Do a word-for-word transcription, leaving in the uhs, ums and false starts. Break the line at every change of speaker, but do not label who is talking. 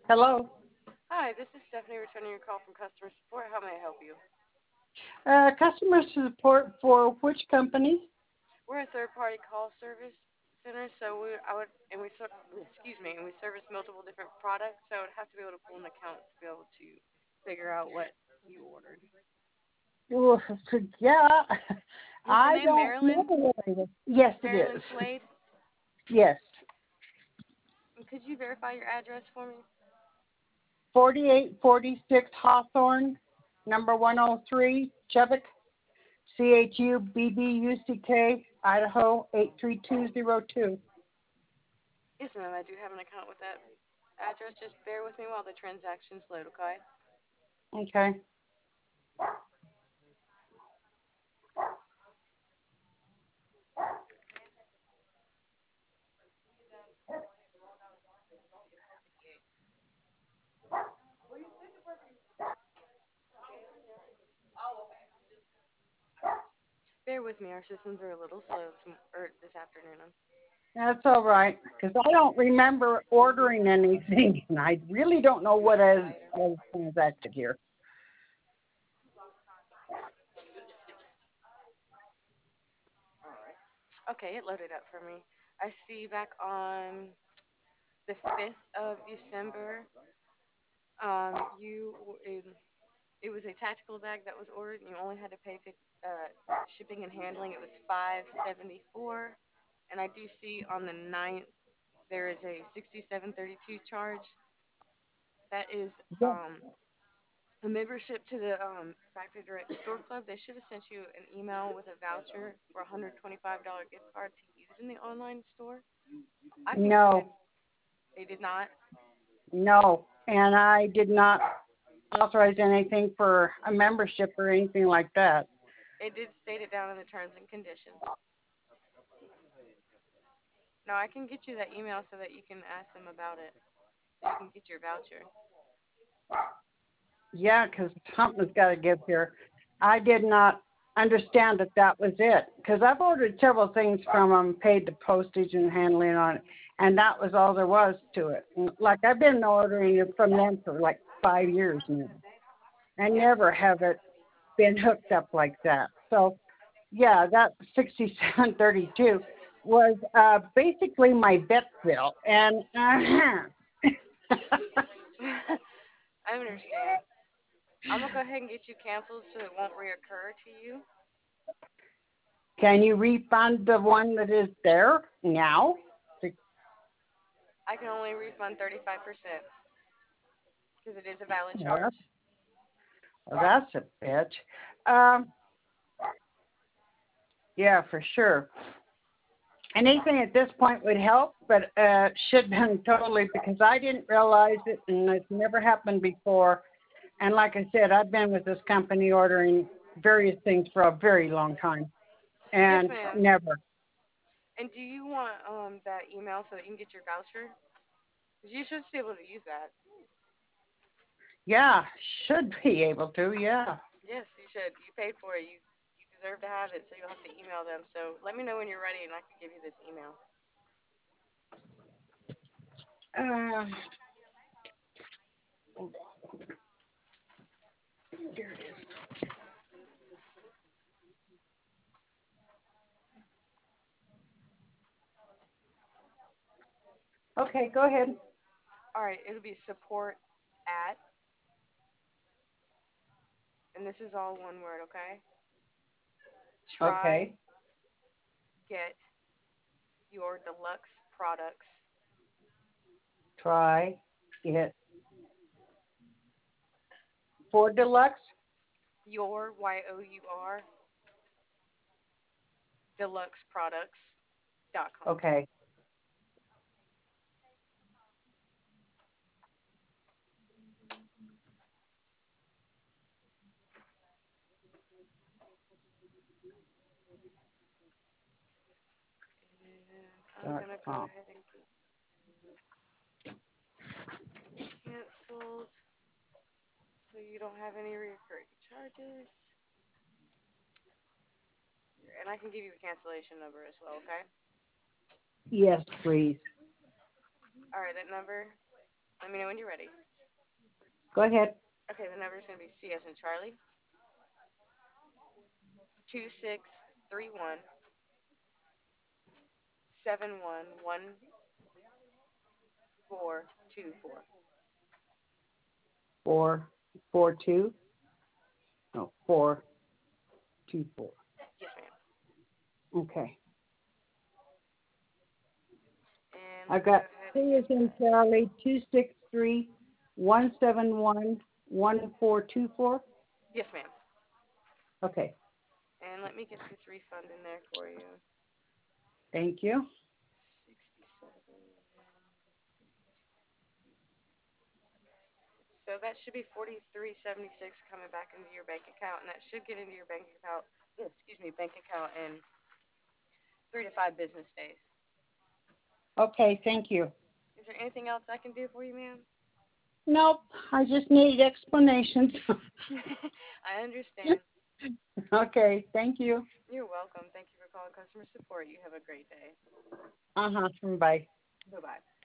Hello.
Hi, this is Stephanie returning your call from customer support. How may I help you?
Uh, customer support for which company?
We're a third-party call service center, so we I would and we ser- excuse me, and we service multiple different products. So I would have to be able to pull an account to be able to figure out what you ordered.
Ooh, yeah,
Was the
I
name
don't know
Marilyn?
what it is. Yes, it
Marilyn
is.
Slade?
Yes,
And could you verify your address for me?
forty-eight forty-six Hawthorne, number one oh three, Chubbuck, C H U B B U C K, Idaho eight three two zero two.
Yes, ma'am. I do have an account with that address. Just bear with me while the transactions load, okay?
Okay.
Bear with me. Our systems are a little slow this, m- or this afternoon.
That's all right, because I don't remember ordering anything, and I really don't know what I I transacted here.
Okay, it loaded up for me. I see back on the fifth of December, um, you it, it was a tactical bag that was ordered, and you only had to pay fif- uh, shipping and handling. It was five seventy four, and I do see on the ninth there is a sixty seven thirty two charge. That is
Yeah.
um a membership to the um Factory Direct Store Club. They should have sent you an email with a voucher for a hundred twenty five dollar gift card to use in the online store. I can go ahead.
No,
They did not.
no, and I did not authorize anything for a membership or anything like that.
It did state it down in the terms and conditions. No, I can get you that email so that you can ask them about it. So you can get your voucher.
Yeah, because something's got to give here. I did not understand that that was it because I've ordered several things from them, paid the postage and handling on it, and that was all there was to it. And, like I've been ordering it from them for like five years now, and
Yes.
never have it been hooked up like that. So yeah, that sixty-seven thirty-two was uh, basically my vet bill, and uh,
I understand. I'm gonna go ahead and get you canceled so it won't reoccur to you.
can you refund the one that is there now?
I can only refund thirty-five percent because it is a valid
Well,
charge.
that's, well, that's a bitch. Um, yeah, for sure. Anything at this point would help, but uh, should have been totally because I didn't realize it, and it's never happened before. And like I said, I've been with this company ordering various things for a very long time,
Yes,
and
ma'am.
never.
And do you want um that email so that you can get your voucher? 'Cause you should be able to use that.
Yeah, should be able to. Yeah.
Yes, you should. You paid for it. You you deserve to have it, so you'll have to email them. So let me know when you're ready, and I can give you this email.
Uh, okay, go ahead.
All right, it'll be support at, and this is all one word, okay? Try
Okay.
get your deluxe products
Try it for deluxe.
your Y O U R deluxe products dot com.
Okay.
And I'm
Dot
gonna go
com.
ahead and get canceled so you don't have any recurring charges. And I can give you a cancellation number as well, okay?
Yes, please.
All right, that number. Let me know when you're ready.
Go ahead.
Okay, the number is going to be C as in Charlie, two six three one seven one one four two four.
Four, four, two. No, four, two, four.
Yes, ma'am.
Okay.
And
I've
let's go
got
ahead and
C
get
as in
that.
Charlie, two six three one seven one one four two four.
Yes, ma'am.
Okay.
And let me get this refund in there for you.
Thank you.
sixty-seven. So that should be forty-three seventy-six coming back into your bank account, and that should get into your bank account. yeah, Excuse me, bank account in three to five business days.
Okay, thank you.
Is there anything else I can do for you, ma'am?
Nope, I just needed explanations.
I understand.
Okay, thank you.
You're welcome. Thank you for calling customer support. You have a great day.
Uh-huh, bye.
Bye bye.